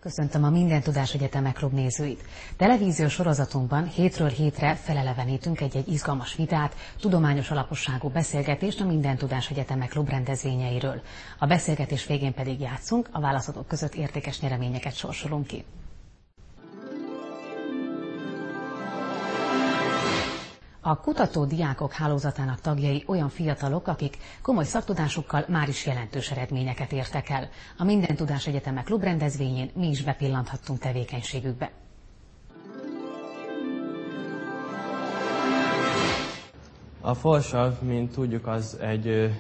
Köszöntöm a Minden Tudás Egyetemek Klub nézőit. Televíziós sorozatunkban hétről hétre felelevenítünk egy izgalmas vitát, tudományos alaposságú beszélgetést a Minden Tudás Egyetemek Klub rendezvényeiről. A beszélgetés végén pedig játszunk, a válaszadók között értékes nyereményeket sorsolunk ki. A kutató diákok hálózatának tagjai olyan fiatalok, akik komoly szaktudásukkal már is jelentős eredményeket értek el. A Minden Tudás Egyetemek Klub rendezvényén mi is bepillanthattunk tevékenységükbe. A folsav, mint tudjuk, az egy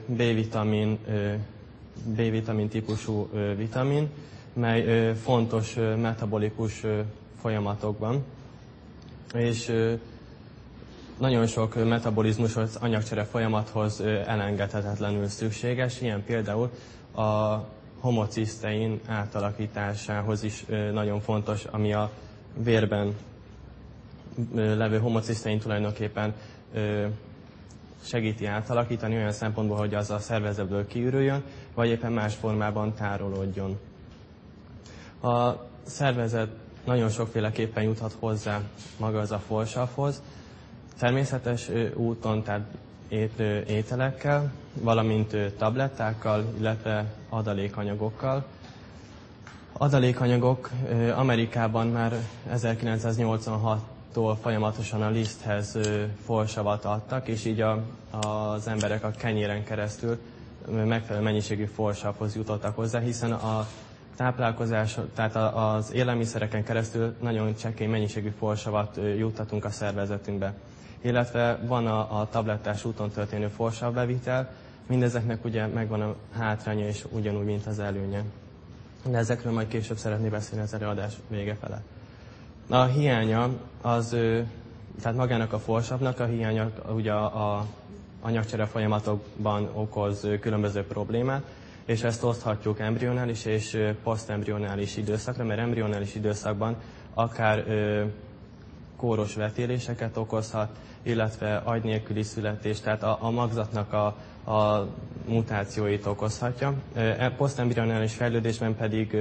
B-vitamin típusú vitamin, mely fontos metabolikus folyamatokban, és nagyon sok metabolizmusos anyagcsere folyamathoz elengedhetetlenül szükséges, ilyen például a homocisztein átalakításához is nagyon fontos, ami a vérben levő homocisztein tulajdonképpen segíti átalakítani olyan szempontból, hogy az a szervezetből kiürüljön, vagy éppen más formában tárolódjon. A szervezet nagyon sokféleképpen juthat hozzá maga az a folsavhoz, természetes úton, tehát ételekkel, valamint tablettákkal, illetve adalékanyagokkal. Adalékanyagok Amerikában már 1986-tól folyamatosan a liszthez folsavat adtak, és így az emberek a kenyéren keresztül megfelelő mennyiségű folsavhoz jutottak hozzá, hiszen a táplálkozás, tehát az élelmiszereken keresztül nagyon csekély mennyiségű folsavat juttatunk a szervezetünkbe. Illetve van a tablettás úton történő folsavbevitel, mindezeknek ugye megvan a hátránya és ugyanúgy, mint az előnye. De ezekről majd később szeretnék beszélni az előadás vége fele. A hiánya tehát magának a folsavnak a hiánya ugye a anyagcsere folyamatokban okoz különböző problémát, és ezt oszthatjuk embrionális és posztembrionális időszakra, mert embrionális időszakban akár kóros vetéléseket okozhat, illetve agy nélküli születést, tehát a magzatnak a mutációit okozhatja. Posztembrionális fejlődésben pedig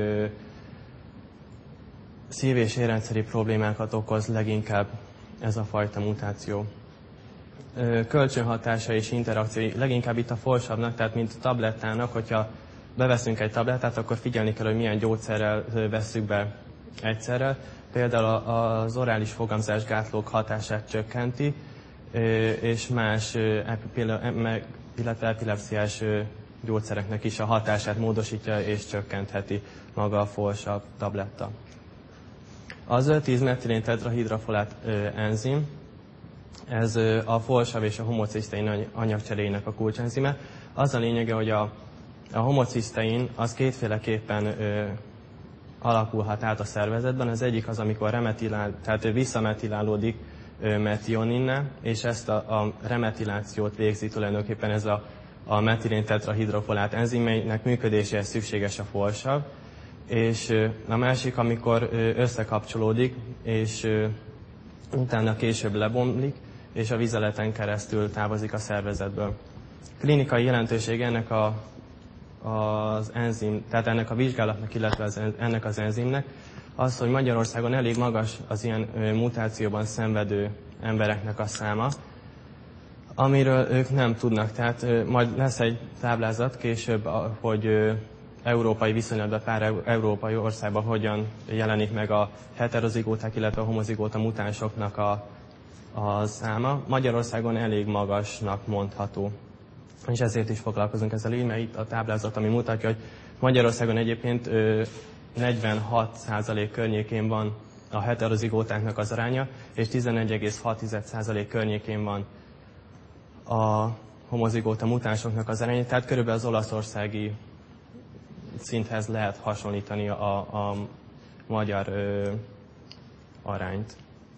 szív- és érrendszeri problémákat okoz leginkább ez a fajta mutáció. Kölcsönhatása és interakciói, leginkább itt a folsavnak, tehát mint a tablettának, hogyha beveszünk egy tablettát, akkor figyelni kell, hogy milyen gyógyszerrel vesszük be egyszerre. Például az orális fogamzásgátlók hatását csökkenti, és más illetve epilepsziás gyógyszereknek is a hatását módosítja és csökkentheti maga a folsav tabletta. Az 5-10-metilén tetrahidrofolát enzim, ez a folsav és a homocisztein anyagcseréjének a kulcsenzime. Az a lényege, hogy a homocisztein az kétféleképpen alakulhat át a szervezetben. Az egyik az, amikor tehát visszametilálódik metioninne, és ezt a remetilációt végzi tulajdonképpen ez a metilén tetrahidrofolát enzimeinek működéséhez szükséges a folsav. És a másik, amikor összekapcsolódik, és utána később lebomlik, és a vizeleten keresztül távozik a szervezetből. Klinikai jelentősége ennek az enzim, tehát ennek a vizsgálatnak, illetve ennek az enzimnek, az, hogy Magyarországon elég magas az ilyen mutációban szenvedő embereknek a száma, amiről ők nem tudnak. Tehát majd lesz egy táblázat később, hogy európai viszonylatban pár európai országban hogyan jelenik meg a heterozigóták, illetve a homozigóta mutánsoknak a száma. Magyarországon elég magasnak mondható. És ezért is foglalkozunk ezzel így, mert itt a táblázat, ami mutatja, hogy Magyarországon egyébként 46% környékén van a heterozigótáknak az aránya, és 11,6% környékén van a homozigóta mutánsoknak az aránya, tehát körülbelül az olaszországi szinthez lehet hasonlítani a magyar arányt.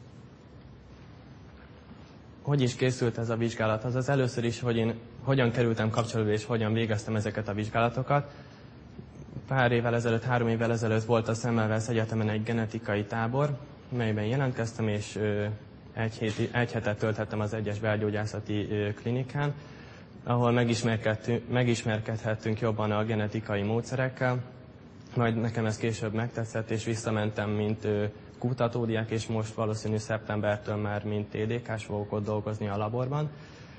Hogy is készült ez a vizsgálat? Az először is, hogy én hogyan kerültem kapcsolatba és hogyan végeztem ezeket a vizsgálatokat. Pár évvel ezelőtt, 3 évvel ezelőtt volt a Semmelweis Egyetemen egy genetikai tábor, melyben jelentkeztem, és egy hetet tölthettem az egyes belgyógyászati klinikán, ahol megismerkedhettünk jobban a genetikai módszerekkel, Majd nekem ez később megtetszett, és visszamentem, mint kutatódiák, és most valószínű szeptembertől már mint TDK-s fogok ott dolgozni a laborban.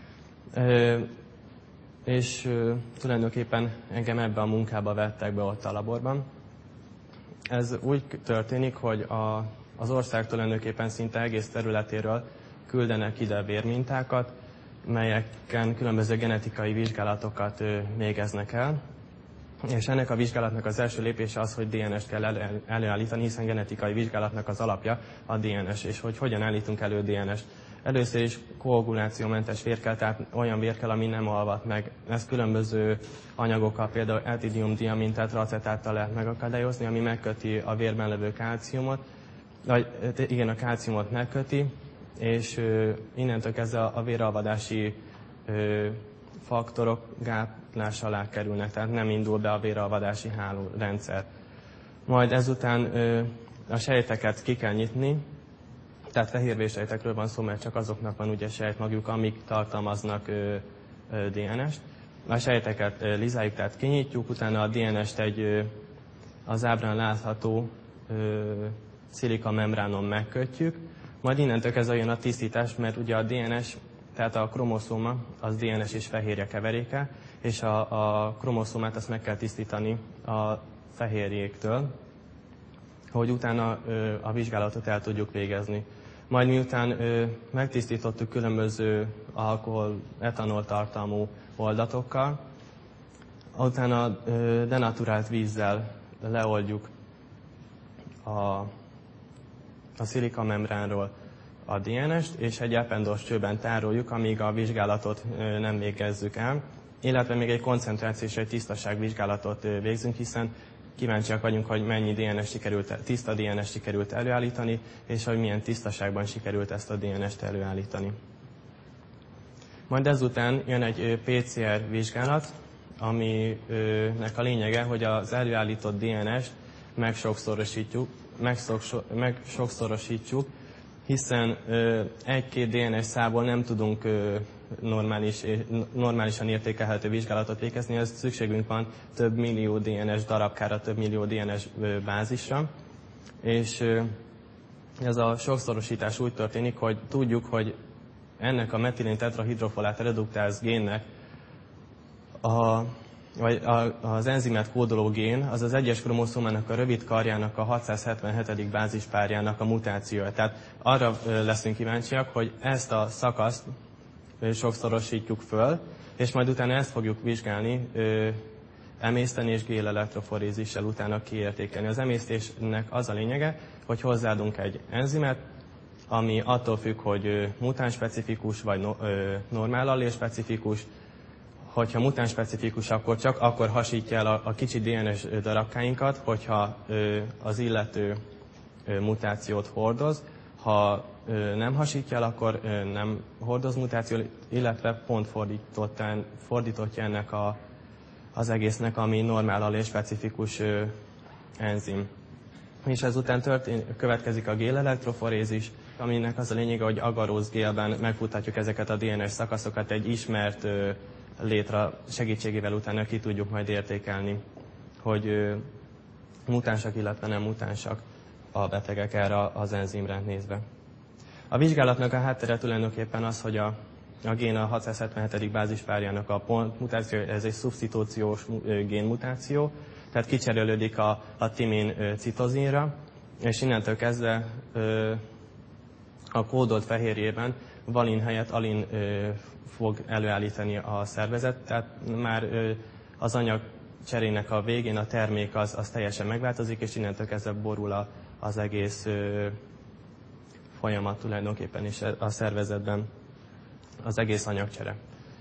És tulajdonképpen engem ebbe a munkába vettek be ott a laborban. Ez úgy történik, hogy az ország tulajdonképpen szinte egész területéről küldenek ide vérmintákat, melyeken különböző genetikai vizsgálatokat végeznek el. És ennek a vizsgálatnak az első lépése az, hogy DNS-t kell előállítani, hiszen genetikai vizsgálatnak az alapja a DNS, és hogy hogyan állítunk elő DNS-t. Először is koagulációmentes vér kell, tehát olyan vér kell, ami nem alvat meg. Ezt különböző anyagokkal, például etidiumdiamin, tehát racetáttal lehet megakadályozni, ami megköti a vérben levő kálciumot, vagy igen, a kálciumot megköti, és innentől kezdve a véralvadási faktorok gátlás alá kerülnek, tehát nem indul be a véralvadási hálórendszer. Majd ezután a sejteket ki kell nyitni, tehát fehérvérsejtekről van szó, mert csak azoknak van ugye sejtmagjuk, amik tartalmaznak DNS-t. A sejteket lizáljuk, tehát kinyitjuk, utána a DNS-t az ábrán látható szilikamembránon megkötjük, majd innentől kezdve jön a tisztítás, mert ugye a DNS, tehát a kromoszóma, az DNS és fehérje keveréke, és a kromoszómát azt meg kell tisztítani a fehérjéktől, hogy utána a vizsgálatot el tudjuk végezni. Majd miután megtisztítottuk különböző alkohol, etanol tartalmú oldatokkal, utána denaturált vízzel leoldjuk a szilikamembránról a DNS-t, és egy ependos csőben tároljuk, amíg a vizsgálatot nem végezzük el, illetve még egy koncentrációs, egy tisztaságvizsgálatot végzünk, hiszen kíváncsiak vagyunk, hogy mennyi tiszta DNS-t sikerült előállítani, és hogy milyen tisztaságban sikerült ezt a DNS-t előállítani. Majd ezután jön egy PCR vizsgálat, aminek a lényege, hogy az előállított DNS-t megsokszorosítjuk, hiszen egy-két DNS szálból nem tudunk normálisan értékelhető vizsgálatot végezni, ez szükségünk van több millió DNS darabkára, több millió DNS bázisra, és ez a sokszorosítás úgy történik, hogy tudjuk, hogy ennek a metilén tetrahidrofolát reduktáz génnek az enzimet kódoló gén, az az egyes kromoszómának a rövid karjának a 677. bázispárjának a mutációja. Tehát arra leszünk kíváncsiak, hogy ezt a szakaszt sokszorosítjuk föl, és majd utána ezt fogjuk vizsgálni, emészteni és gélelektroforézissel utána kiértékelni. Az emésztésnek az a lényege, hogy hozzáadunk egy enzimet, ami attól függ, hogy mutánspecifikus vagy normál allélspecifikus. Hogyha mutánspecifikus, akkor csak akkor hasítja el a kicsi DNS darabkáinkat, hogyha az illető mutációt hordoz. Ha nem hasítja el, akkor nem hordoz mutációt, illetve pont fordítottja ennek az egésznek, ami normál allélspecifikus enzim. És ezután következik a gélelektroforézis, aminek az a lényege, hogy agaróz gélben megfutatjuk ezeket a DNS szakaszokat egy ismert létre segítségével, utána ki tudjuk majd értékelni, hogy mutánsak, illetve nem mutánsak a betegek erre az enzimre nézve. A vizsgálatnak a háttere tulajdonképpen az, hogy a gén a 677. bázispárjának a mutáció, ez egy szubstitúciós génmutáció, tehát kicserélődik a timin citozinra, és innentől kezdve a kódolt fehérjében valin helyett alin fog előállítani a szervezet, tehát már az anyag cserének a végén a termék az teljesen megváltozik, és innentől kezdve borul az egész folyamat tulajdonképpen is a szervezetben, az egész anyagcsere.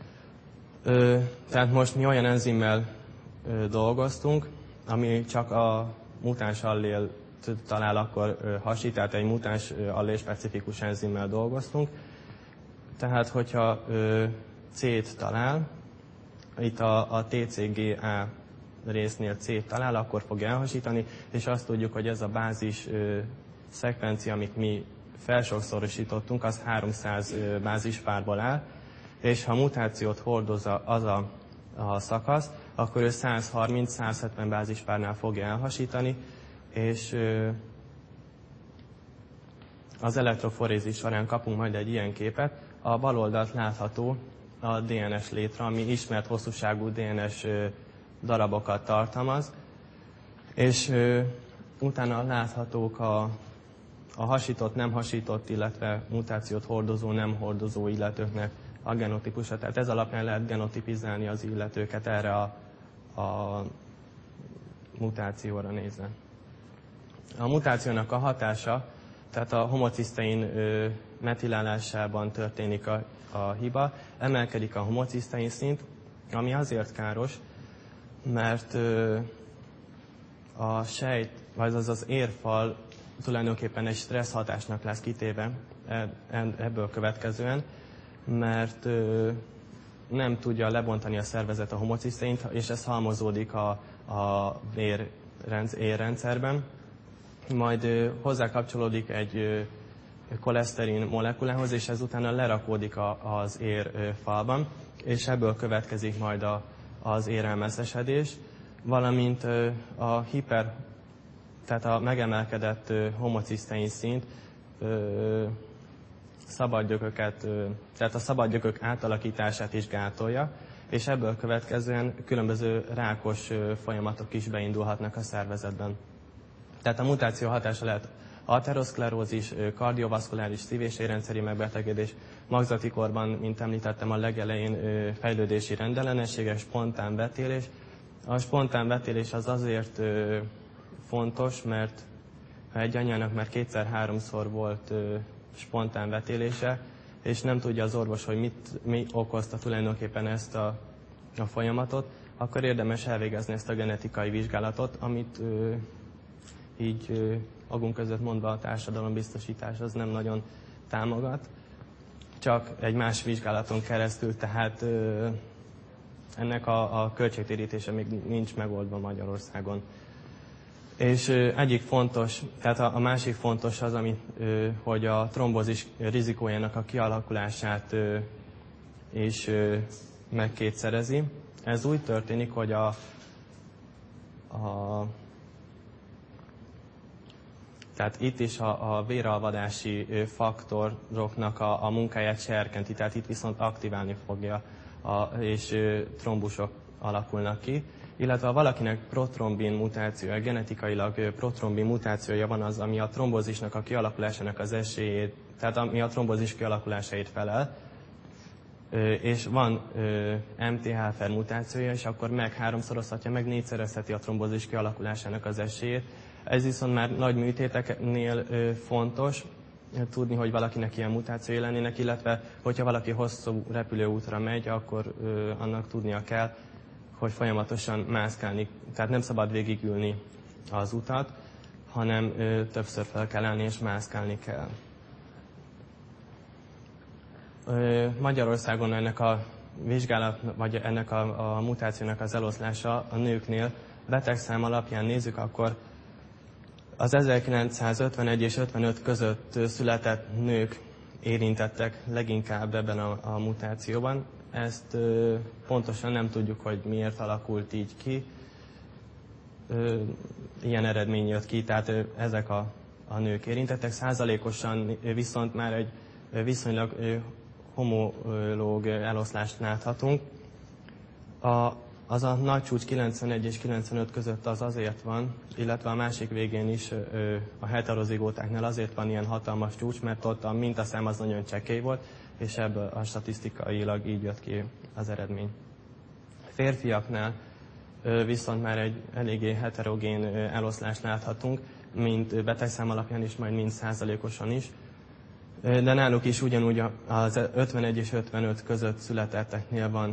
Tehát most mi olyan enzimmel dolgoztunk, ami csak a mutáns allél talál, akkor hasít, tehát egy mutáns allél specifikus enzimmel dolgoztunk. Tehát, hogyha C-t talál, itt a TCGA résznél C-t talál, akkor fog elhasítani, és azt tudjuk, hogy ez a bázis szekvencia, amit mi felsokszorosítottunk, az 300 bázispárból áll, és ha mutációt hordoz az a szakasz, akkor ő 130-170 bázispárnál fogja elhasítani, és az elektroforézis során kapunk majd egy ilyen képet. A bal oldalt látható a DNS létre, ami ismert hosszúságú DNS darabokat tartalmaz, és utána láthatók a hasított, nem hasított, illetve mutációt hordozó, nem hordozó illetőknek a genotípusa. Tehát ez alapján lehet genotipizálni az illetőket erre a mutációra nézve. A mutációnak a hatása, tehát a homocisztein metilálásában történik a hiba, emelkedik a homocisztein szint, ami azért káros, mert a sejt, vagy az érfal tulajdonképpen egy stressz hatásnak lesz kitéve ebből következően, mert nem tudja lebontani a szervezet a homociszteint, és ez halmozódik a érrendszerben. Majd hozzá kapcsolódik egy koleszterin molekulához, és ez utána lerakódik az érfalban, és ebből következik majd az érelmeszesedés, valamint tehát a megemelkedett homocisztein szint szabadgyököket, tehát a szabadgyökök átalakítását is gátolja, és ebből következően különböző rákos folyamatok is beindulhatnak a szervezetben. Tehát a mutáció hatása lehet ateroszklerózis, kardiovaszkuláris szív- és érrendszeri megbetegedés, magzati korban, mint említettem, a legelején fejlődési rendellenességek, spontán vetélés. A spontán vetélés az azért fontos, mert ha egy anyának már 2-3-szor volt spontán vetélése, és nem tudja az orvos, hogy mi okozta tulajdonképpen ezt a folyamatot, akkor érdemes elvégezni ezt a genetikai vizsgálatot, amit így magunk között mondva a társadalombiztosítás az nem nagyon támogat, csak egy más vizsgálaton keresztül, tehát ennek a költségtérítése még nincs megoldva Magyarországon. És egyik fontos, tehát a másik fontos az, hogy a trombózis rizikójának a kialakulását is megkétszerezi. Ez úgy történik, hogy tehát itt is a véralvadási faktoroknak a munkáját serkenti, tehát itt viszont aktiválni fogja, és trombusok alakulnak ki. Illetve ha valakinek protrombin mutációja, genetikailag protrombin mutációja van, az, ami a trombózisnak a kialakulásának az esélyét, tehát ami a trombózis kialakulásáért felel, és van MTHFR mutációja, és akkor meg 3-szorozhatja, meg 4-szerezheti a trombózis kialakulásának az esélyét. Ez viszont már nagy műtéteknél fontos tudni, hogy valakinek ilyen mutációi lennének, illetve hogyha valaki hosszú repülőútra megy, akkor annak tudnia kell, hogy folyamatosan mászkálni, tehát nem szabad végigülni az utat, hanem többször fel kell állni és mászkálni kell. Magyarországon ennek a vizsgálat, vagy ennek a mutációnak az eloszlása a nőknél betegszám alapján nézzük, akkor az 1951 és 55 között született nők érintettek leginkább ebben a mutációban. Ezt pontosan nem tudjuk, hogy miért alakult így ki. Ilyen eredmény jött ki, tehát ezek a nők érintettek. Százalékosan viszont már egy viszonylag homológ eloszlást láthatunk. Az a nagy csúcs 91 és 95 között az azért van, illetve a másik végén is a heterozigótáknál azért van ilyen hatalmas csúcs, mert ott a mintaszám az nagyon csekély volt, és ebből a statisztikailag így jött ki az eredmény. Férfiaknál viszont már egy eléggé heterogén eloszlást láthatunk, mint betegszám alapján is, majd mind százalékosan is. De náluk is ugyanúgy az 51 és 55 között születetteknél van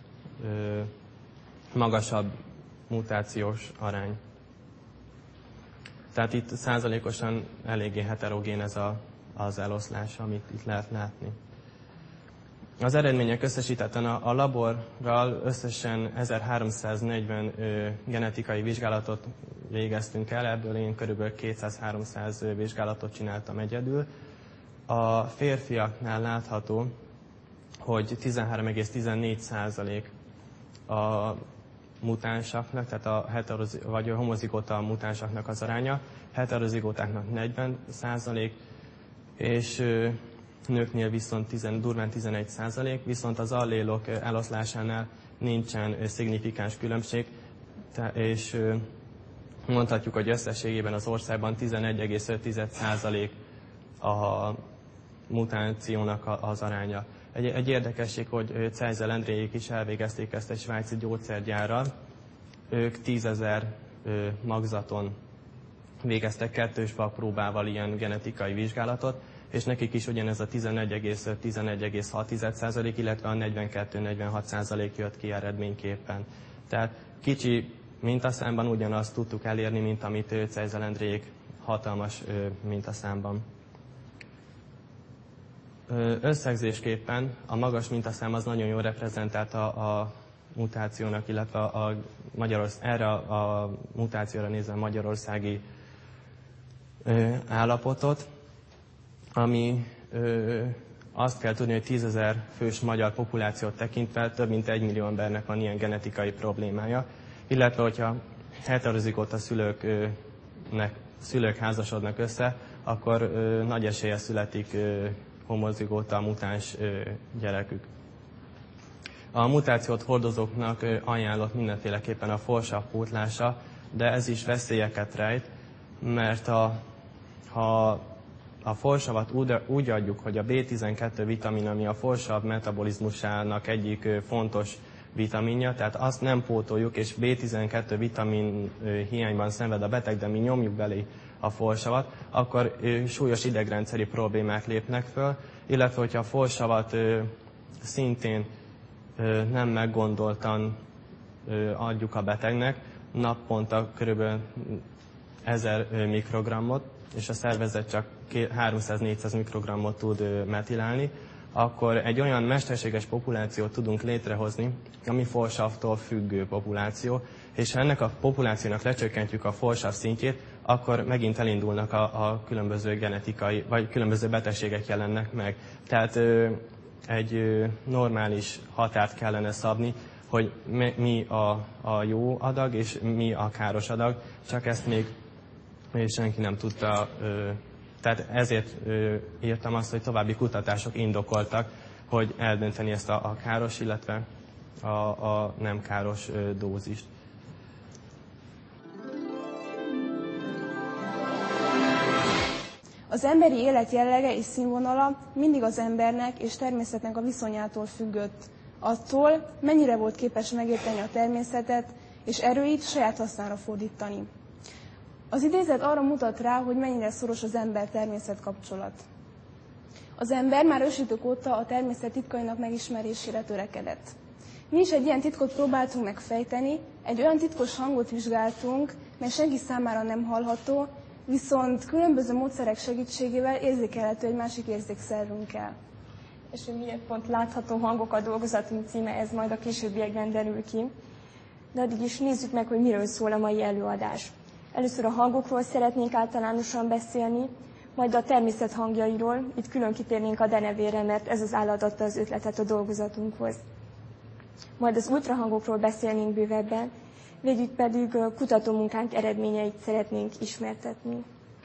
magasabb mutációs arány. Tehát itt százalékosan eléggé heterogén ez az eloszlás, amit itt lehet látni. Az eredmények összesítetten a laborral összesen 1340 genetikai vizsgálatot végeztünk el, ebből én körülbelül 200-300 vizsgálatot csináltam egyedül. A férfiaknál látható, hogy 13,14% mutánsaknak, tehát vagy a homozigóta mutánsaknak az aránya, heterozigótáknak 40%, és nőknél viszont durván 11%, viszont az allélok eloszlásánál nincsen szignifikáns különbség, és mondhatjuk, hogy összességében az országban 11,5% a mutációnak az aránya. Egy érdekesség, hogy Cejzel Endréjék is elvégezték ezt egy svájci gyógyszergyárral. Ők 10 000 magzaton végeztek 2 vakpróbával ilyen genetikai vizsgálatot, és nekik is ugyanez a 11,5-11,6%, illetve a 42-46% jött ki eredményképpen. Tehát kicsi mintaszámban ugyanazt tudtuk elérni, mint amit Cejzel Endréjék hatalmas mintaszámban. Összegzésképpen a magas mintaszám az nagyon jól reprezentálta a mutációnak, illetve erre a mutációra nézve magyarországi állapotot, ami azt kell tudni, hogy 10 000 fős magyar populációt tekintve több mint 1 millió embernek van ilyen genetikai problémája, illetve hogyha heterozigóta szülők házasodnak össze, akkor nagy eséllyel születik homozigóta mutáns gyerekük. A mutációt hordozóknak ajánlott mindenféleképpen a forsav pótlása, de ez is veszélyeket rejt, mert ha a forsavat úgy adjuk, hogy a B12 vitamin, ami a forsav metabolizmusának egyik fontos vitaminja, tehát azt nem pótoljuk, és B12 vitamin hiányban szenved a beteg, de mi nyomjuk belé a forsavat, akkor súlyos idegrendszeri problémák lépnek föl, illetve hogyha a forsavat szintén nem meggondoltan adjuk a betegnek, naponta kb. 1000 mikrogrammot, és a szervezet csak 300-400 mikrogrammot tud metilálni, akkor egy olyan mesterséges populációt tudunk létrehozni, ami forsavtól függő populáció, és ha ennek a populációnak lecsökkentjük a forsav szintjét, akkor megint elindulnak a különböző genetikai, vagy különböző betegségek jelennek meg. Tehát egy normális határt kellene szabni, hogy mi a jó adag, és mi a káros adag, csak ezt még senki nem tudta. Tehát ezért írtam azt, hogy további kutatások indokoltak, hogy eldönteni ezt a káros, illetve a nem káros dózist. Az emberi élet jellege és színvonala mindig az embernek és természetnek a viszonyától függött, attól, mennyire volt képes megérteni a természetet és erőit saját hasznára fordítani. Az idézet arra mutat rá, hogy mennyire szoros az ember-természet kapcsolat. Az ember már ősidők óta a természet titkainak megismerésére törekedett. Mi is egy ilyen titkot próbáltunk megfejteni, egy olyan titkos hangot vizsgáltunk, mely senki számára nem hallható, viszont különböző módszerek segítségével érzékelhető egy másik érzékszervünkkel. És hogy miért pont látható hangok a dolgozatunk címe, ez majd a későbbiekben derül ki. De addig is nézzük meg, hogy miről szól a mai előadás. Először a hangokról szeretnénk általánosan beszélni, majd a természet hangjairól, itt külön kitérnénk a denevére, mert ez az állat adta az ötletet a dolgozatunkhoz. Majd az ultrahangokról beszélnénk bővebben, végül pedig kutatómunkánk eredményeit szeretnénk ismertetni.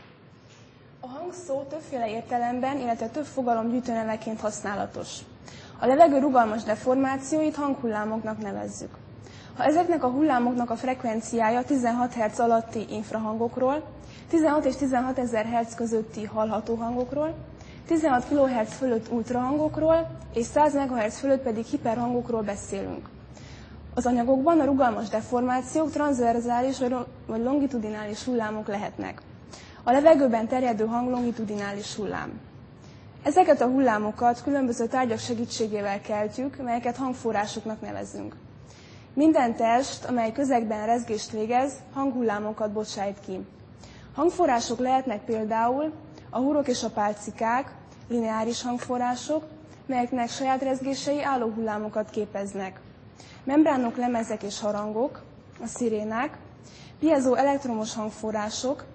A hangszó többféle értelemben, illetve több fogalom gyűjtőneveként használatos. A levegő rugalmas deformációit hanghullámoknak nevezzük. Ha ezeknek a hullámoknak a frekvenciája 16 Hz alatti infrahangokról, 16 és 16 000 Hz közötti hallható hangokról, 16 kHz fölött ultrahangokról és 100 MHz fölött pedig hiperhangokról beszélünk. Az anyagokban a rugalmas deformációk transzverzális vagy longitudinális hullámok lehetnek. A levegőben terjedő hang longitudinális hullám. Ezeket a hullámokat különböző tárgyak segítségével keltjük, melyeket hangforrásoknak nevezünk. Minden test, amely közegben rezgést végez, hanghullámokat bocsájt ki. Hangforrások lehetnek például a hurok és a pálcikák, lineáris hangforrások, melyeknek saját rezgései álló hullámokat képeznek. Membránok, lemezek és harangok, a szirénák, piezó elektromos hangforrások,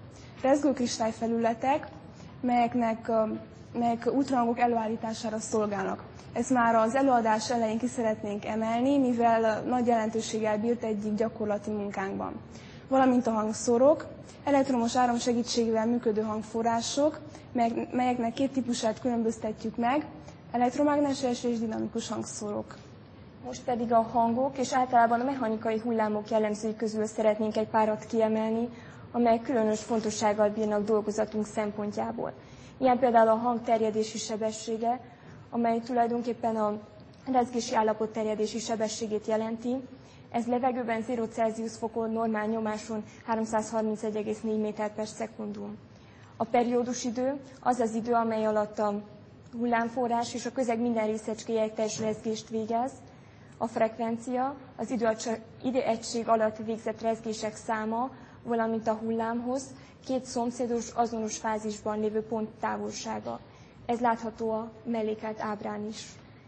rezgőkristályfelületek, melyek ultrahangok előállítására szolgálnak. Ezt már az előadás elején ki szeretnénk emelni, mivel nagy jelentőséggel bírt egyik gyakorlati munkánkban. Valamint a hangszórok, elektromos áram segítségével működő hangforrások, melyeknek két típusát különböztetjük meg, elektromágneses és dinamikus hangszórok. Most pedig a hangok és általában a mechanikai hullámok jellemzői közül szeretnénk egy párat kiemelni, amelyek különös fontossággal bírnak dolgozatunk szempontjából. Ilyen például a hang terjedési sebessége, amely tulajdonképpen a rezgési állapot terjedési sebességét jelenti. Ez levegőben 0 Celsius fokon, normál nyomáson 331,4 méter/szekundum. A periódusidő az az idő, amely alatt a hullámforrás és a közeg minden részecskéje egy teljes rezgést végez. A frekvencia az időegység alatt végzett rezgések száma, valamint a hullámhoz két szomszédos azonos fázisban lévő pont távolsága. Ez látható a mellékelt ábrán is.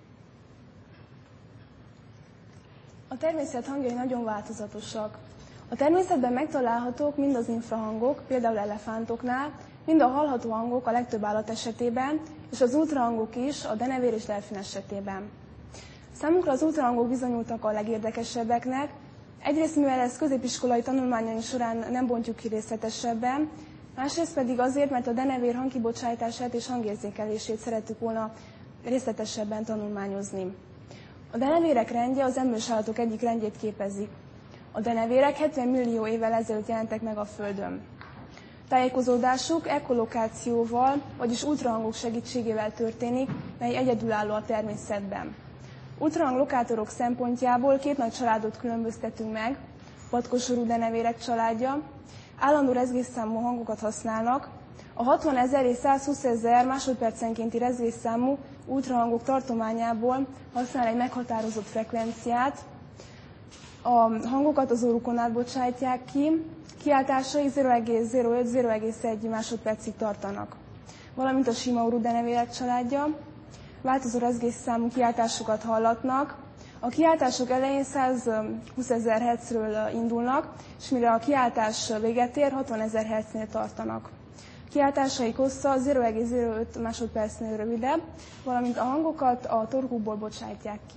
A természet hangjai nagyon változatosak. A természetben megtalálhatók mind az infrahangok, például elefántoknál, mind a hallható hangok a legtöbb állat esetében, és az ultrahangok is a denevér és delfin esetében. Számunkra az ultrahangok bizonyultak a legérdekesebbeknek, egyrészt mivel ezt középiskolai tanulmányaink során nem bontjuk ki részletesebben, másrészt pedig azért, mert a denevér hangkibocsátását és hangérzékelését szerettük volna részletesebben tanulmányozni. A denevérek rendje az emlős állatok egyik rendjét képezik. A denevérek 70 millió évvel ezelőtt jelentek meg a Földön. Tájékozódásuk ekolokációval, vagyis ultrahangok segítségével történik, mely egyedülálló a természetben. Ultrahang lokátorok szempontjából két nagy családot különböztetünk meg, patkósorú denevérek családja, állandó rezgésszámú hangokat használnak, a 60 000 és 120 000 másodpercenkénti rezgésszámú ultrahangok tartományából használ egy meghatározott frekvenciát, a hangokat az orrukon át bocsátják ki, kiáltásai 0,05-0,1 másodpercig tartanak. Valamint a sima orrú denevérek családja, változó rezgésszámú kiáltásokat hallatnak. A kiáltások elején 120 000 Hz-ről indulnak, és mire a kiáltás véget ér, 60 000 Hz-nél tartanak. Kiáltásaik hossza 0,05 másodpercnél rövidebb, valamint a hangokat a torkukból bocsátják ki.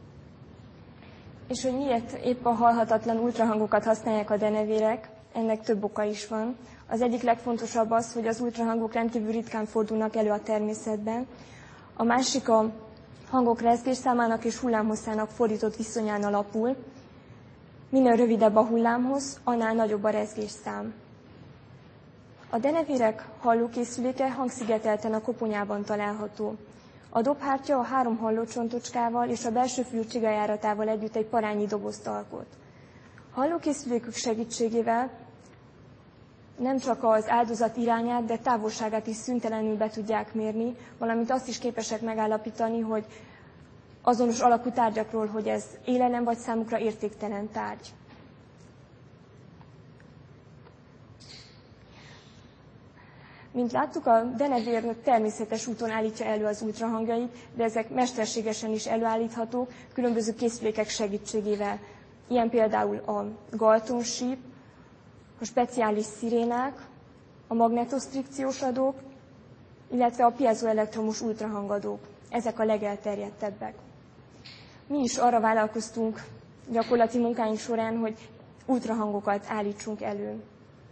És hogy miért épp a hallhatatlan ultrahangokat használják a denevérek, ennek több oka is van. Az egyik legfontosabb az, hogy az ultrahangok rendkívül ritkán fordulnak elő a természetben. A másik a hangok rezgésszámának és hullámhosszának fordított viszonyán alapul. Minél rövidebb a hullámhossz, annál nagyobb a rezgésszám. A denevérek hallókészüléke hangszigetelten a koponyában található. A dobhártya a 3 hallócsontocskával és a belső fül csigajáratával együtt egy parányi dobozt alkot. Hallókészülékük segítségével nem csak az áldozat irányát, de távolságát is szüntelenül be tudják mérni, valamint azt is képesek megállapítani, hogy azonos alakú tárgyakról, hogy ez élelem vagy számukra értéktelen tárgy. Mint láttuk, a denevér természetes úton állítja elő az ultrahangjait, de ezek mesterségesen is előállíthatók különböző készülékek segítségével. Ilyen például a galtonsíp, a speciális szirénák, a magnetosztrikciós adók, illetve a piezoelektromos ultrahangadók. Ezek a legelterjedtebbek. Mi is arra vállalkoztunk gyakorlati munkáink során, hogy ultrahangokat állítsunk elő.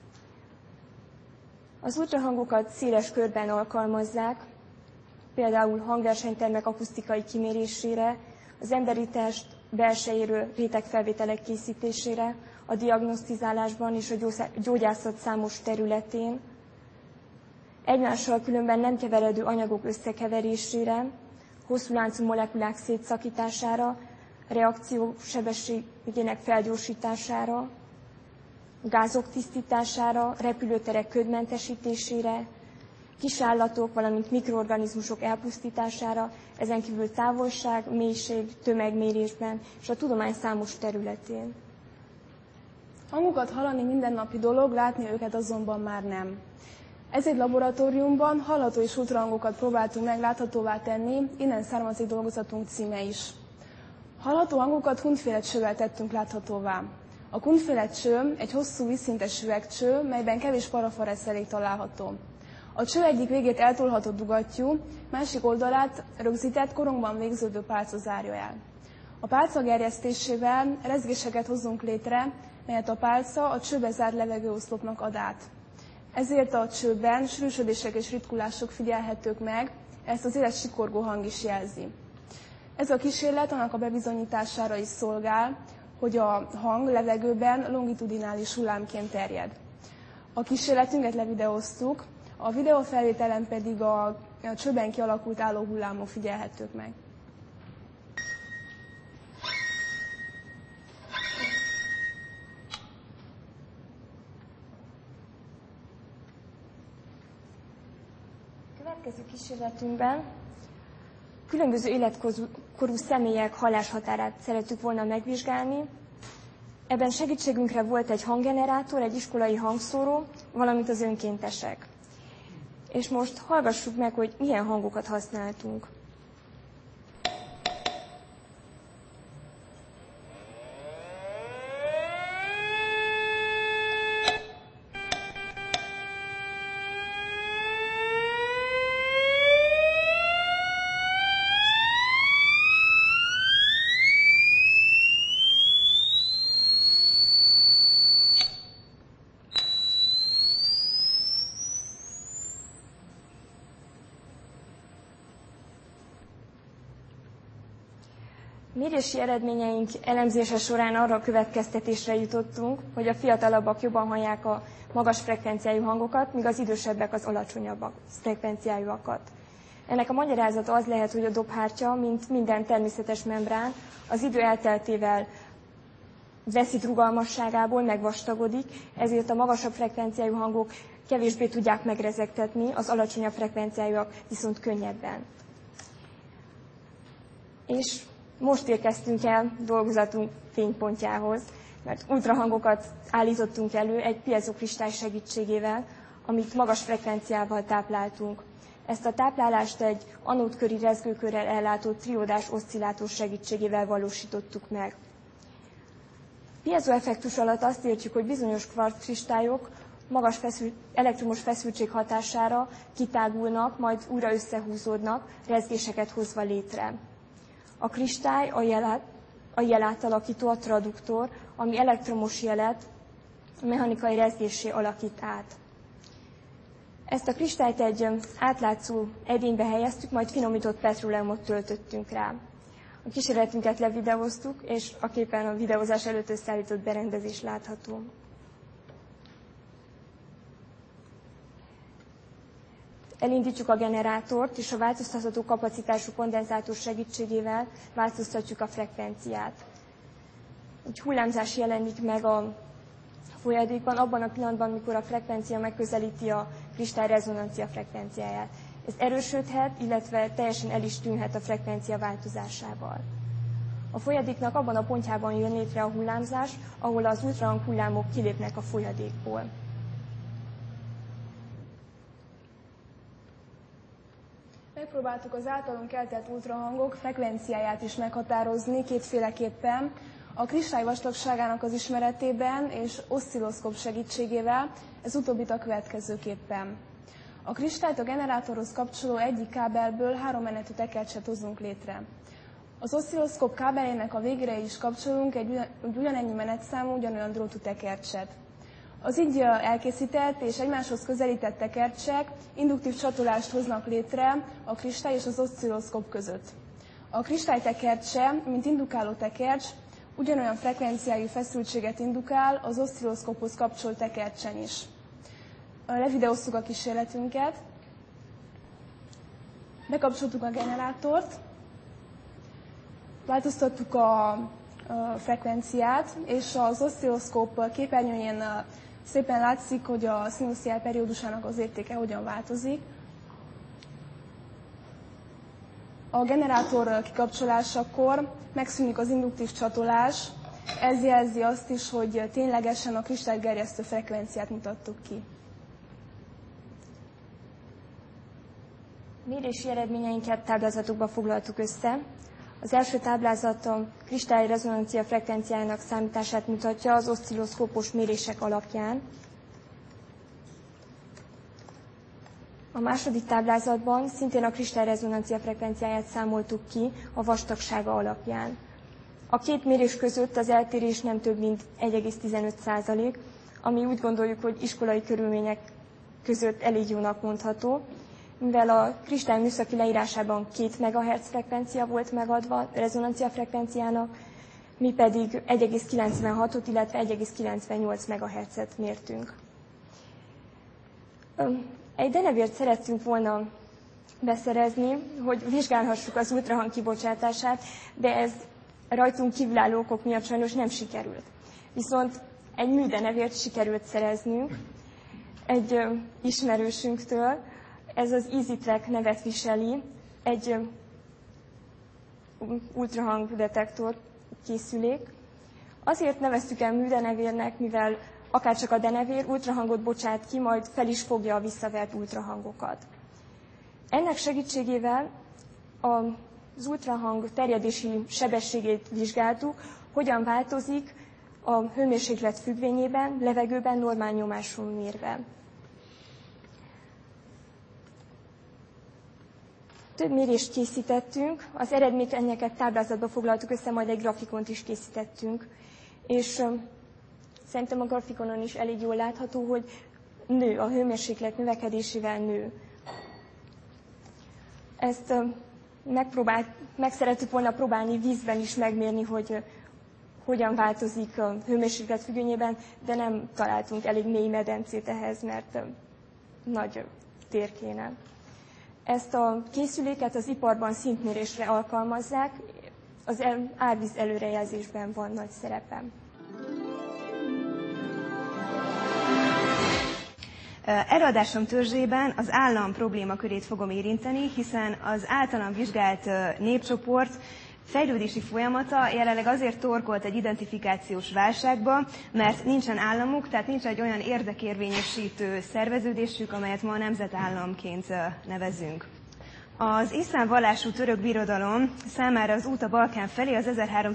Az ultrahangokat széles körben alkalmazzák, például hangversenytermek akusztikai kimérésére, az emberi test belsejéről rétegfelvételek készítésére, a diagnosztizálásban és a gyógyászat számos területén, egymással különben nem keveredő anyagok összekeverésére, hosszú láncú molekulák szétszakítására, reakció sebességének felgyorsítására, gázok tisztítására, repülőterek ködmentesítésére, kisállatok, valamint mikroorganizmusok elpusztítására, ezen kívül távolság, mélység, tömegmérésben és a tudomány számos területén. Hangokat hallani mindennapi dolog, látni őket azonban már nem. Ezért laboratóriumban hallható és ultrahangokat próbáltunk meg láthatóvá tenni, innen származik dolgozatunk címe is. Hallható hangokat Kundt-féle csővel tettünk láthatóvá. A Kundt-féle cső egy hosszú vízszintes üvegcső, melyben kevés paraforesztelék található. A cső egyik végét eltolhatott dugattyú, másik oldalát rögzített, korongban végződő pálca zárja el. A pálca gerjesztésével rezgéseket hozzunk létre, melyet a pálca a csőbe zárt levegőoszlopnak ad át. Ezért a csőben sűrűsödések és ritkulások figyelhetők meg, ezt az éles sikorgó hang is jelzi. Ez a kísérlet annak a bebizonyítására is szolgál, hogy a hang levegőben longitudinális hullámként terjed. A kísérletünket levideóztuk, a videófelvételen pedig a csőben kialakult álló hullámok figyelhetők meg. Következő kísérletünkben különböző életkorú személyek halláshatárát szerettük volna megvizsgálni. Ebben segítségünkre volt egy hanggenerátor, egy iskolai hangszóró, valamint az önkéntesek. És most hallgassuk meg, hogy milyen hangokat használtunk. Mérési eredményeink elemzése során arra a következtetésre jutottunk, hogy a fiatalabbak jobban hallják a magas frekvenciájú hangokat, míg az idősebbek az alacsonyabb frekvenciájúakat. Ennek a magyarázata az lehet, hogy a dobhártya, mint minden természetes membrán, az idő elteltével veszít rugalmasságából, megvastagodik, ezért a magasabb frekvenciájú hangok kevésbé tudják megrezegtetni, az alacsonyabb frekvenciájúak viszont könnyebben. És most érkeztünk el dolgozatunk fénypontjához, mert ultrahangokat állítottunk elő egy piezokristály segítségével, amit magas frekvenciával tápláltunk. Ezt a táplálást egy anódköri rezgőkörrel ellátott triódás oszcillátor segítségével valósítottuk meg. Piezoeffektus alatt azt értjük, hogy bizonyos kvarckristályok magas elektromos feszültség hatására kitágulnak, majd újra összehúzódnak, rezgéseket hozva létre. A kristály a jelátalakító, a traduktor, ami elektromos jelet mechanikai rezgéssé alakít át. Ezt a kristályt egy átlátszó edénybe helyeztük, majd finomított petróleumot töltöttünk rá. A kísérletünket levideóztuk, és a képen a videózás előtt összeállított berendezés látható. Elindítjuk a generátort, és a változtatható kapacitású kondenzátor segítségével változtatjuk a frekvenciát. Egy hullámzás jelenik meg a folyadékban abban a pillanatban, mikor a frekvencia megközelíti a kristály rezonancia frekvenciáját. Ez erősödhet, illetve teljesen el is tűnhet a frekvencia változásával. A folyadéknak abban a pontjában jön létre a hullámzás, ahol az ultrahang hullámok kilépnek a folyadékból. Megpróbáltuk az általunk keltett ultrahangok frekvenciáját is meghatározni kétféleképpen, a kristály vastagságának az ismeretében és oszcilloszkóp segítségével, ez utóbbit a következőképpen. A kristályt a generátorhoz kapcsoló egyik kábelből 3 menetű tekercset hozunk létre. Az oszcilloszkóp kábelének a végére is kapcsolunk egy ugyanennyi menetszámú, ugyanolyan drótú tekercset. Az így elkészített és egymáshoz közelített tekercsek induktív csatolást hoznak létre a kristály és az oszcilloszkóp között. A kristály tekercse, mint indukáló tekercs, ugyanolyan frekvenciájú feszültséget indukál az oszcilloszkóphoz kapcsolt tekercsen is. Levideóztuk a kísérletünket, bekapcsoltuk a generátort, változtattuk a frekvenciát, és az oszcilloszkóp képernyőjén szépen látszik, hogy a színuszjel periódusának az értéke hogyan változik. A generátor kikapcsolásakor megszűnik az induktív csatolás, ez jelzi azt is, hogy ténylegesen a kristálygerjesztő frekvenciát mutattuk ki. Mérési eredményeinket táblázatokba foglaltuk össze. Az első táblázat a kristály rezonancia frekvenciájának számítását mutatja az oszcilloszkópos mérések alapján. A második táblázatban szintén a kristályrezonancia frekvenciáját számoltuk ki a vastagsága alapján. A két mérés között az eltérés nem több mint 1,15%, ami úgy gondoljuk, hogy iskolai körülmények között elég jónak mondható, mivel a kristály műszaki leírásában 2 MHz frekvencia volt megadva rezonancia frekvenciának, mi pedig 1,96-ot, illetve 1,98 MHz-et mértünk. Egy denevért szerettünk volna beszerezni, hogy vizsgálhassuk az ultrahang kibocsátását, de ez rajtunk kívülálló okok miatt sajnos nem sikerült. Viszont egy műdenevért sikerült szereznünk egy ismerősünktől, ez az EasyTrack nevet viseli, egy ultrahangdetektor készülék. Azért neveztük el műdenevérnek, mivel akárcsak a denevér ultrahangot bocsát ki, majd fel is fogja a visszavert ultrahangokat. Ennek segítségével az ultrahang terjedési sebességét vizsgáltuk, hogyan változik a hőmérséklet függvényében, levegőben normál nyomáson mérve. Több mérést készítettünk, az eredményeket táblázatba foglaltuk össze, majd egy grafikont is készítettünk. És szerintem a grafikonon is elég jól látható, hogy nő, a hőmérséklet növekedésével nő. Ezt meg szerettük volna próbálni vízben is megmérni, hogy hogyan változik a hőmérséklet függvényében, de nem találtunk elég mély medencét ehhez, mert nagy tér kéne. Ezt a készüléket az iparban szintmérésre alkalmazzák, az árvíz előrejelzésben van nagy szerepe. Előadásom törzsében az állam problémakörét fogom érinteni, hiszen az általam vizsgált népcsoport fejlődési folyamata jelenleg azért torkolt egy identifikációs válságba, mert nincsen államuk, tehát nincs egy olyan érdekérvényesítő szerveződésük, amelyet ma nemzetállamként nevezünk. Az iszlám vallású török birodalom számára az út a Balkán felé az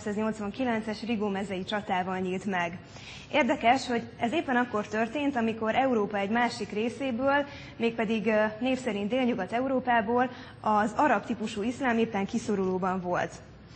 1389-es Rigó-mezei csatával nyílt meg. Érdekes, hogy ez éppen akkor történt, amikor Európa egy másik részéből, mégpedig név szerint Délnyugat-Európából az arab típusú iszlám éppen kiszorulóban volt.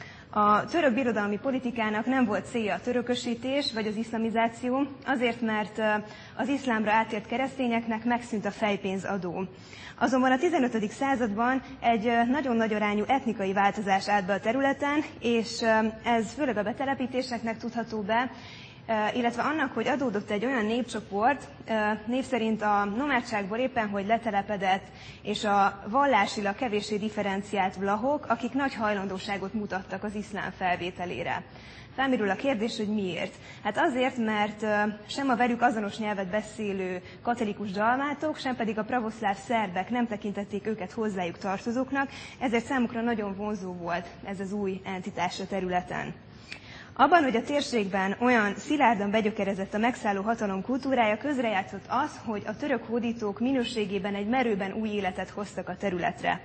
A török birodalmi politikának nem volt célja a törökösítés vagy az iszlamizáció, azért, mert az iszlámra átért keresztényeknek megszűnt a fejpénzadó. Azonban a 15. században egy nagyon nagy arányú etnikai változás állt be a területen, és ez főleg a betelepítéseknek tudható be, illetve annak, hogy adódott egy olyan népcsoport, név szerint a nomádságból éppen, hogy letelepedett, és a vallásilag kevéssé differenciált vlachok, akik nagy hajlandóságot mutattak az iszlám felvételére. Felmerül a kérdés, hogy miért? Hát azért, mert sem a velük azonos nyelvet beszélő katolikus dalmátok, sem pedig a pravoszláv szerbek nem tekintették őket hozzájuk tartozóknak, ezért számukra nagyon vonzó volt ez az új entitás a területen. Abban, hogy a térségben olyan szilárdan begyökerezett a megszálló hatalom kultúrája, közrejátszott az, hogy a török hódítók minőségében egy merőben új életet hoztak a területre.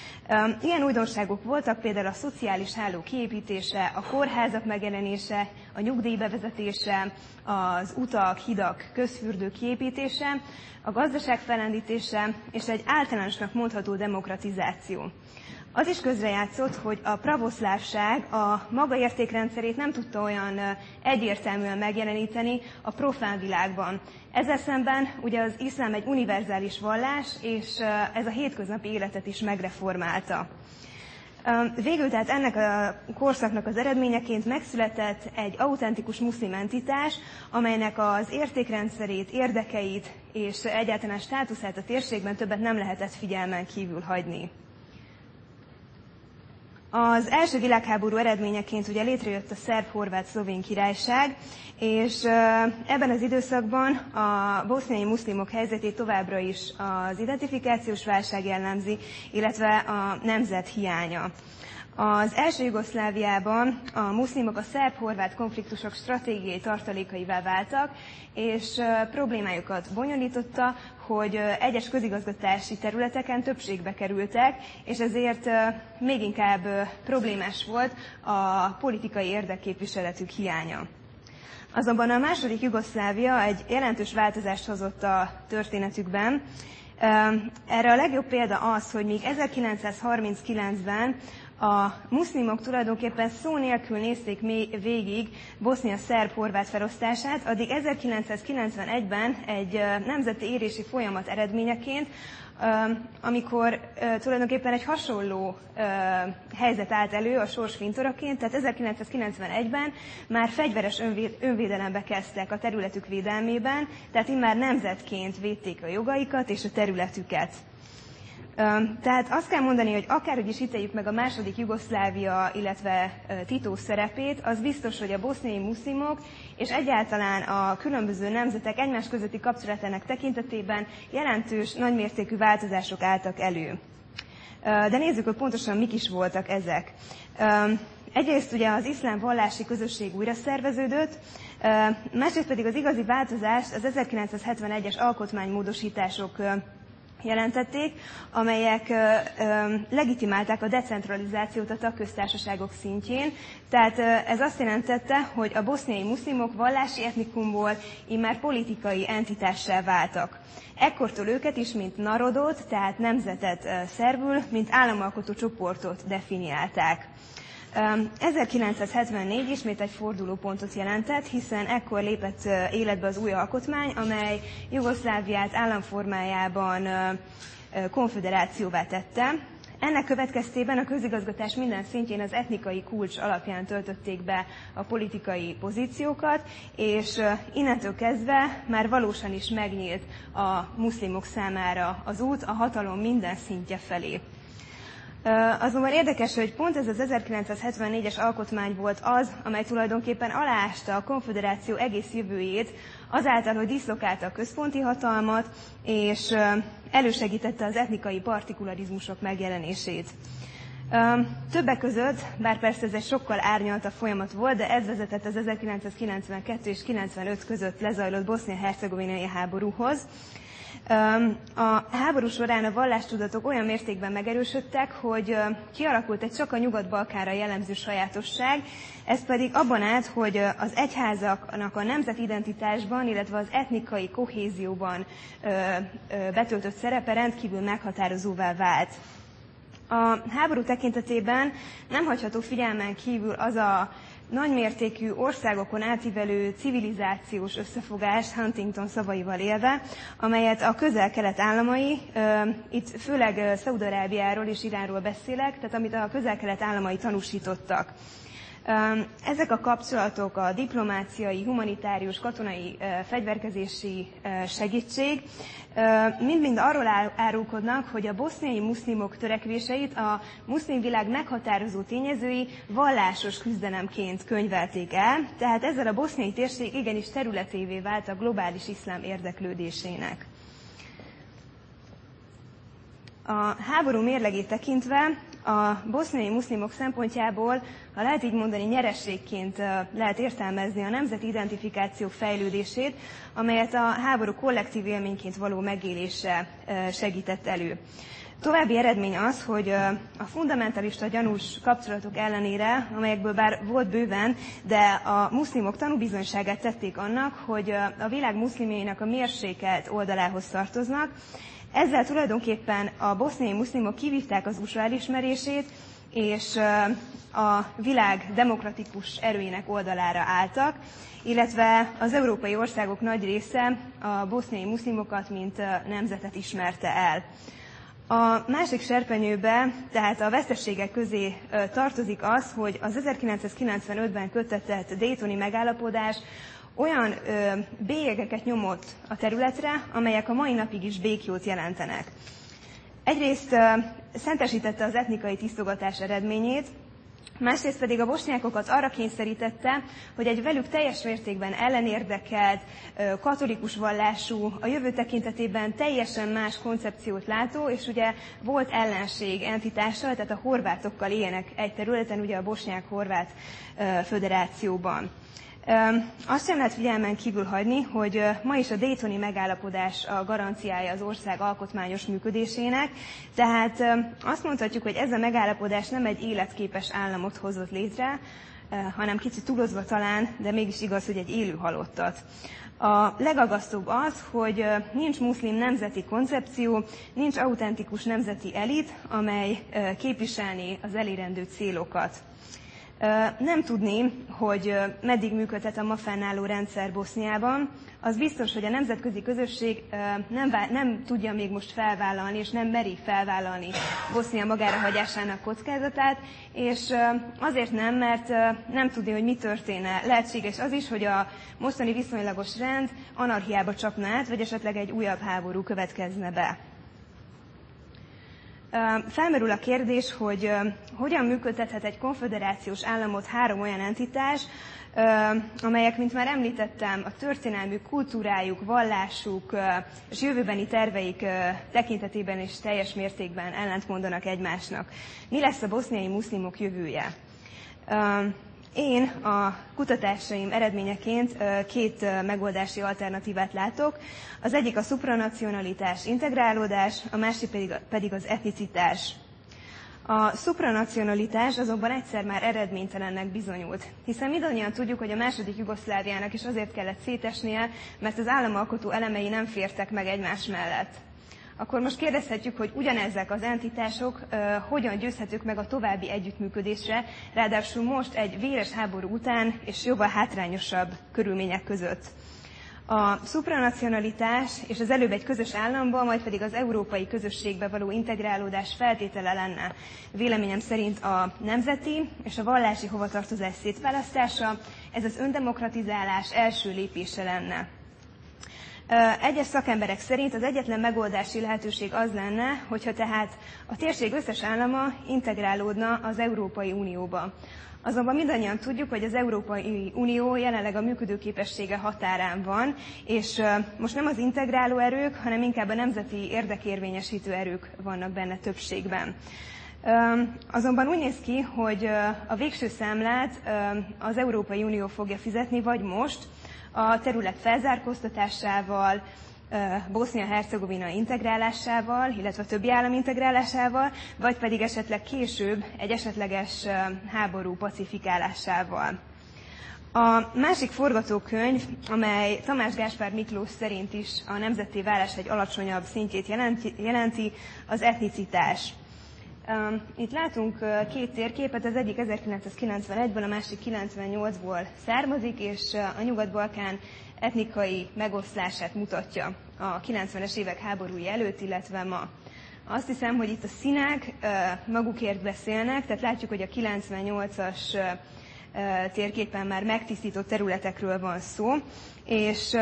Ilyen újdonságok voltak például a szociális háló kiépítése, a kórházak megjelenése, a nyugdíj bevezetése, az utak, hidak, közfürdők kiépítése, a gazdaság fellendítése és egy általánosnak mondható demokratizáció. Az is közrejátszott, hogy a pravoszlávság a maga értékrendszerét nem tudta olyan egyértelműen megjeleníteni a profán világban. Ezzel szemben ugye az iszlám egy univerzális vallás, és ez a hétköznapi életet is megreformálta. Végül tehát ennek a korszaknak az eredményeként megszületett egy autentikus muszlim entitás, amelynek az értékrendszerét, érdekeit és egyáltalán státuszát a térségben többet nem lehetett figyelmen kívül hagyni. Az első világháború eredményeként ugye létrejött a szerb-horvát-szlovén királyság, és ebben az időszakban a boszniai muszlimok helyzetét továbbra is az identifikációs válság jellemzi, illetve a nemzet hiánya. Az első Jugoszláviában a muszlimok a szerb-horvát konfliktusok stratégiai tartalékaivá váltak, és problémájukat bonyolította, hogy egyes közigazgatási területeken többségbe kerültek, és ezért még inkább problémás volt a politikai érdekképviseletük hiánya. Azonban a második Jugoszlávia egy jelentős változást hozott a történetükben, Erre a legjobb példa az, hogy még 1939-ben a muszlimok tulajdonképpen szó nélkül nézték végig Bosznia szerb-horvát felosztását, addig 1991-ben egy nemzeti érési folyamat eredményeként, amikor tulajdonképpen egy hasonló helyzet állt elő a sors fintoraként, tehát 1991-ben már fegyveres önvédelembe kezdtek a területük védelmében, tehát immár nemzetként védték a jogaikat és a területüket. Tehát azt kell mondani, hogy akárhogy is ítéljük meg a második Jugoszlávia, illetve Tito szerepét, az biztos, hogy a boszniai muszlimok és egyáltalán a különböző nemzetek egymás közötti kapcsolatának tekintetében jelentős, nagymértékű változások álltak elő. De nézzük, hogy pontosan mik is voltak ezek. Egyrészt ugye az iszlám vallási közösség újra szerveződött, másrészt pedig az igazi változást az 1971-es alkotmánymódosítások jelentették, amelyek legitimálták a decentralizációt a tagköztársaságok szintjén. Tehát ez azt jelentette, hogy a boszniai muszlimok vallási etnikumból immár politikai entitássá váltak. Ekkortól őket is, mint narodot, tehát nemzetet szerbül, mint államalkotó csoportot definiálták. 1974 ismét egy fordulópontot jelentett, hiszen ekkor lépett életbe az új alkotmány, amely Jugoszláviát államformájában konföderációvá tette. Ennek következtében a közigazgatás minden szintjén az etnikai kulcs alapján töltötték be a politikai pozíciókat, és innentől kezdve már valósan is megnyílt a muszlimok számára az út a hatalom minden szintje felé. Azonban érdekes, hogy pont ez az 1974-es alkotmány volt az, amely tulajdonképpen aláásta a konföderáció egész jövőjét, azáltal, hogy diszlokálta a központi hatalmat, és elősegítette az etnikai partikularizmusok megjelenését. Többek között, bár persze ez egy sokkal árnyaltabb folyamat volt, de ez vezetett az 1992 és 95 között lezajlott bosznia-hercegovinai háborúhoz. A háború során a vallástudatok olyan mértékben megerősödtek, hogy kialakult egy csak a Nyugat-Balkánra jellemző sajátosság, ez pedig abban állt, hogy az egyházaknak a nemzetidentitásban, illetve az etnikai kohézióban betöltött szerepe rendkívül meghatározóvá vált. A háború tekintetében nem hagyható figyelmen kívül az a nagymértékű országokon átívelő civilizációs összefogás, Huntington szavaival élve, amelyet a közel-kelet államai, itt főleg Szaúd-Arábiáról és Iránról beszélek, tehát amit a közel-kelet államai tanúsítottak. Ezek a kapcsolatok, a diplomáciai, humanitárius, katonai, fegyverkezési segítség mind-mind arról árulkodnak, hogy a boszniai muszlimok törekvéseit a muszlim világ meghatározó tényezői vallásos küzdelemként könyvelték el, tehát ezzel a boszniai térség igenis területévé vált a globális iszlám érdeklődésének. A háború mérlegét tekintve a boszniai muszlimok szempontjából, ha lehet így mondani, nyereségként lehet értelmezni a nemzeti identifikáció fejlődését, amelyet a háború kollektív élményként való megélése segített elő. További eredmény az, hogy a fundamentalista gyanús kapcsolatok ellenére, amelyekből bár volt bőven, de a muszlimok tanúbizonyságát tették annak, hogy a világ muszlimjainak a mérsékelt oldalához tartoznak. Ezzel tulajdonképpen a boszniai muszlimok kivívták az USA elismerését, és a világ demokratikus erőinek oldalára álltak, illetve az európai országok nagy része a boszniai muszlimokat, mint nemzetet ismerte el. A másik serpenyőbe, tehát a veszteségek közé tartozik az, hogy az 1995-ben köttetett Daytoni megállapodás olyan bélyegeket nyomott a területre, amelyek a mai napig is békjót jelentenek. Egyrészt szentesítette az etnikai tisztogatás eredményét, másrészt pedig a bosnyákokat arra kényszerítette, hogy egy velük teljes mértékben ellenérdekelt, katolikus vallású, a jövő tekintetében teljesen más koncepciót látó, és ugye volt ellenség entitással, tehát a horvátokkal éljenek egy területen, ugye a bosnyák-horvát föderációban. Azt sem lehet figyelmen kívül hagyni, hogy ma is a Daytoni megállapodás a garanciája az ország alkotmányos működésének, tehát azt mondhatjuk, hogy ez a megállapodás nem egy életképes államot hozott létre, hanem kicsit túlozva talán, de mégis igaz, hogy egy élő halottat. A legaggasztóbb az, hogy nincs muszlim nemzeti koncepció, nincs autentikus nemzeti elit, amely képviselné az elérendő célokat. Nem tudni, hogy meddig működhet a ma fennálló rendszer Boszniában. Az biztos, hogy a nemzetközi közösség nem tudja még most felvállalni, és nem meri felvállalni Bosznia magára hagyásának kockázatát, és azért nem, mert nem tudja, hogy mi történne. Lehetséges az is, hogy a mostani viszonylagos rend anarchiába csapna át, vagy esetleg egy újabb háború következne be. Felmerül a kérdés, hogy hogyan működtethet egy konföderációs államot 3 olyan entitás, amelyek, mint már említettem, a történelmük, kultúrájuk, vallásuk és jövőbeni terveik tekintetében és teljes mértékben ellentmondanak egymásnak. Mi lesz a boszniai muszlimok jövője? Én a kutatásaim eredményeként 2 megoldási alternatívát látok. Az egyik a szupranacionalitás, integrálódás, a másik pedig az etnicitás. A szupranacionalitás azonban egyszer már eredménytelennek bizonyult, hiszen mindannyian tudjuk, hogy a második Jugoszláviának is azért kellett szétesnie, mert az államalkotó elemei nem fértek meg egymás mellett. Akkor most kérdezhetjük, hogy ugyanezek az entitások hogyan győzhetők meg a további együttműködésre, ráadásul most egy véres háború után és jóval hátrányosabb körülmények között. A szupranacionalitás és az előbb egy közös államba, majd pedig az európai közösségbe való integrálódás feltétele lenne. Véleményem szerint a nemzeti és a vallási hovatartozás szétválasztása, ez az öndemokratizálás első lépése lenne. Egyes szakemberek szerint az egyetlen megoldási lehetőség az lenne, hogyha tehát a térség összes állama integrálódna az Európai Unióba. Azonban mindannyian tudjuk, hogy az Európai Unió jelenleg a működőképessége határán van, és most nem az integráló erők, hanem inkább a nemzeti érdekérvényesítő erők vannak benne többségben. Azonban úgy néz ki, hogy a végső számlát az Európai Unió fogja fizetni, vagy most, a terület felzárkóztatásával, Bosznia-Hercegovina integrálásával, illetve a többi állam integrálásával, vagy pedig esetleg később egy esetleges háború pacifikálásával. A másik forgatókönyv, amely Tamás Gáspár Miklós szerint is a nemzetté válás egy alacsonyabb szintjét jelenti, az etnicitás. Itt látunk 2 térképet, az egyik 1991-ből, a másik 98-ból származik, és a Nyugat-Balkán etnikai megoszlását mutatja a 90-es évek háborúi előtt, illetve ma. Azt hiszem, hogy itt a színek magukért beszélnek, tehát látjuk, hogy a 98-as térképen már megtisztított területekről van szó, és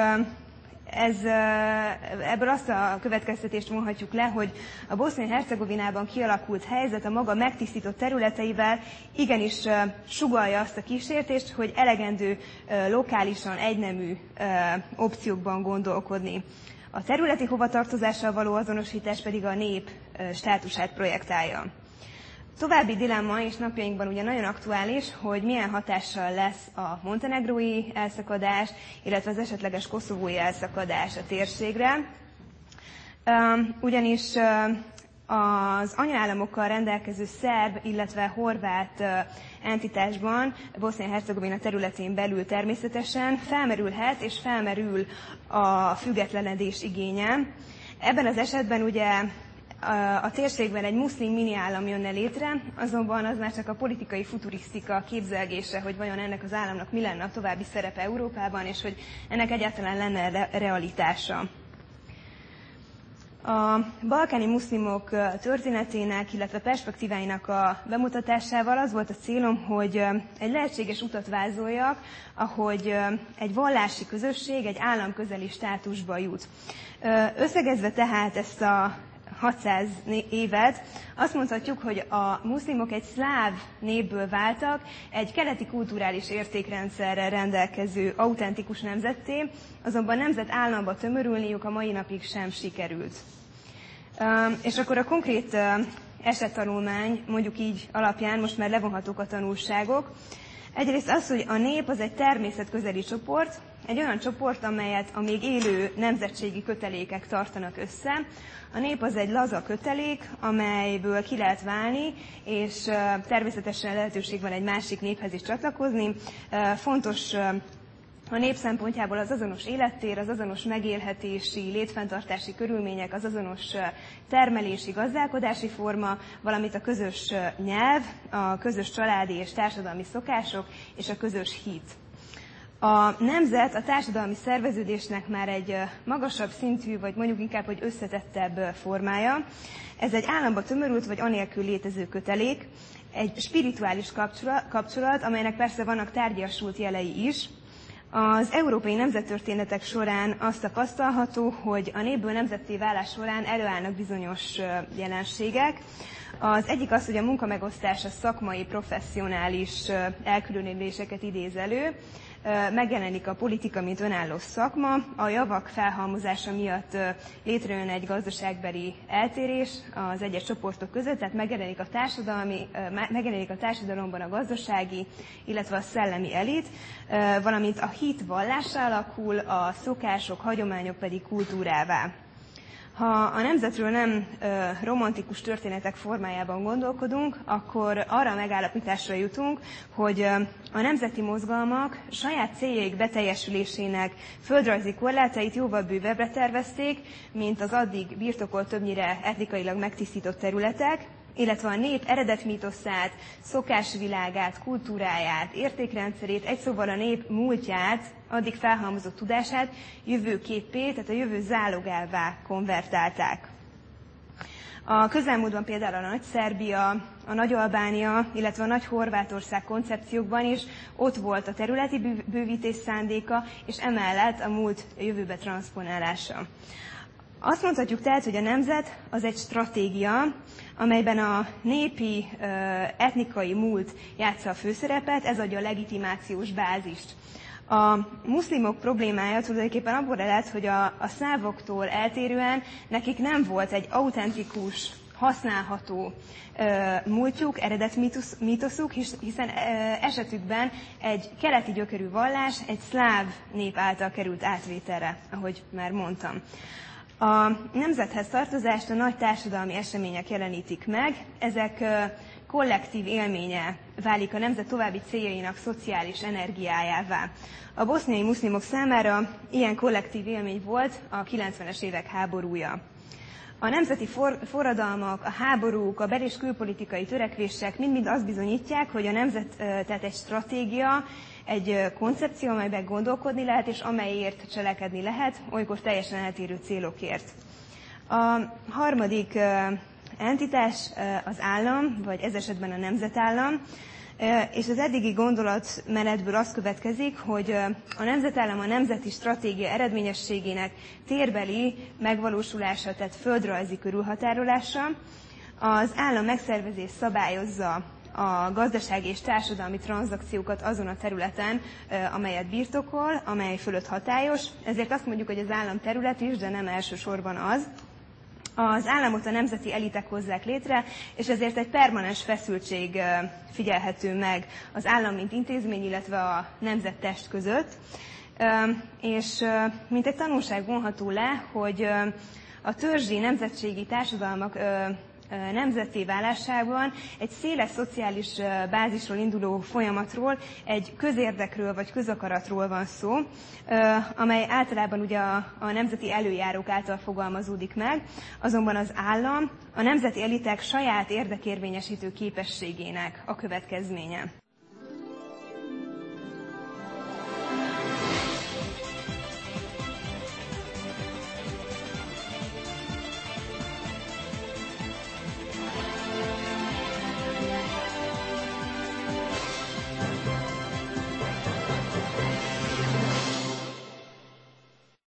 ebből azt a következtetést vonhatjuk le, hogy a Bosznia-Hercegovinában kialakult helyzet a maga megtisztított területeivel igenis sugallja azt a kísértést, hogy elegendő lokálisan egynemű opciókban gondolkodni. A területi hovatartozással való azonosítás pedig a nép státusát projektálja. További dilemma, és napjainkban ugye nagyon aktuális, hogy milyen hatással lesz a montenegrói elszakadás, illetve az esetleges koszovói elszakadás a térségre. Ugyanis az anyaállamokkal rendelkező szerb, illetve horvát entitásban, Bosznia-Hercegovina területén belül természetesen felmerülhet és felmerül a függetlenedés igénye. Ebben az esetben ugye a térségben egy muszlim miniállam jönne létre, azonban az már csak a politikai futurisztika képzelgése, hogy vajon ennek az államnak mi lenne a további szerepe Európában, és hogy ennek egyáltalán lenne realitása. A balkáni muszlimok történetének, illetve perspektíváinak a bemutatásával az volt a célom, hogy egy lehetséges utat vázoljak, ahogy egy vallási közösség egy államközeli státusba jut. Összegezve tehát ezt a 600 évet, azt mondhatjuk, hogy a muszlimok egy szláv népből váltak, egy keleti kulturális értékrendszerrel rendelkező autentikus nemzetté, azonban nemzetállamba tömörülniük a mai napig sem sikerült. És akkor a konkrét esettanulmány, mondjuk így alapján most már levonhatók a tanulságok. Egyrészt az, hogy a nép az egy természetközeli csoport, egy olyan csoport, amelyet a még élő nemzetségi kötelékek tartanak össze. A nép az egy laza kötelék, amelyből ki lehet válni, és természetesen lehetőség van egy másik néphez is csatlakozni. Fontos a nép szempontjából az azonos élettér, az azonos megélhetési, létfenntartási körülmények, az azonos termelési, gazdálkodási forma, valamint a közös nyelv, a közös családi és társadalmi szokások és a közös hit. A nemzet a társadalmi szerveződésnek már egy magasabb szintű, vagy mondjuk inkább, hogy összetettebb formája. Ez egy államba tömörült, vagy anélkül létező kötelék, egy spirituális kapcsolat, amelynek persze vannak tárgyasult jelei is. Az európai nemzettörténetek során azt tapasztalható, hogy a népből nemzetté válás során előállnak bizonyos jelenségek. Az egyik az, hogy a munkamegosztás a szakmai, professzionális elkülönüléseket idéz elő, megjelenik a politika, mint önálló szakma, a javak felhalmozása miatt létrejön egy gazdaságbeli eltérés az egyes csoportok között, tehát megjelenik a társadalomban a gazdasági, illetve a szellemi elit, valamint a hit vallássá alakul, a szokások, hagyományok pedig kultúrává. Ha a nemzetről nem romantikus történetek formájában gondolkodunk, akkor arra a megállapításra jutunk, hogy a nemzeti mozgalmak saját céljaik beteljesülésének földrajzi korlátait jóval bővebbre tervezték, mint az addig birtokolt többnyire etnikailag megtisztított területek, illetve a nép eredetmítoszát, szokásvilágát, kultúráját, értékrendszerét, egy szóval a nép múltját, addig felhalmozott tudását jövőképpé, tehát a jövő zálogává konvertálták. A közelmúltban például a Nagy-Szerbia, a Nagy-Albánia, illetve a Nagy-Horvátország koncepciókban is ott volt a területi bővítés szándéka, és emellett a múlt jövőbe transzponálása. Azt mondhatjuk tehát, hogy a nemzet az egy stratégia, amelyben a népi, etnikai múlt játsza a főszerepet, ez adja a legitimációs bázist. A muszlimok problémája tulajdonképpen abból ered, hogy a szlávoktól eltérően nekik nem volt egy autentikus, használható múltjuk, eredetmítoszuk, hiszen esetükben egy keleti gyökerű vallás egy szláv nép által került átvételre, ahogy már mondtam. A nemzethez tartozást a nagy társadalmi események jelenítik meg, ezek kollektív élménye válik a nemzet további céljainak szociális energiájává. A boszniai muszlimok számára ilyen kollektív élmény volt a 90-es évek háborúja. A nemzeti forradalmak, a háborúk, a bel- és külpolitikai törekvések mind-mind azt bizonyítják, hogy a nemzet tehát egy stratégia, egy koncepció, amelyben gondolkodni lehet, és amelyért cselekedni lehet, olykor teljesen eltérő célokért. A harmadik entitás az állam, vagy ez esetben a nemzetállam, és az eddigi gondolatmenetből az következik, hogy a nemzetállam a nemzeti stratégia eredményességének térbeli megvalósulása, tehát földrajzi körülhatárolása. Az állam megszervezés szabályozza a gazdasági és társadalmi tranzakciókat azon a területen, amelyet birtokol, amely fölött hatályos. Ezért azt mondjuk, hogy az állam terület is, de nem elsősorban az. Az államot a nemzeti elitek hozzák létre, és ezért egy permanens feszültség figyelhető meg az állam, mint intézmény, illetve a nemzettest között. És mint egy tanulság vonható le, hogy a törzsi nemzetségi társadalmak nemzetté válásában egy széles szociális bázisról induló folyamatról, egy közérdekről vagy közakaratról van szó, amely általában ugye a nemzeti előjárók által fogalmazódik meg, azonban az állam a nemzeti elitek saját érdekérvényesítő képességének a következménye.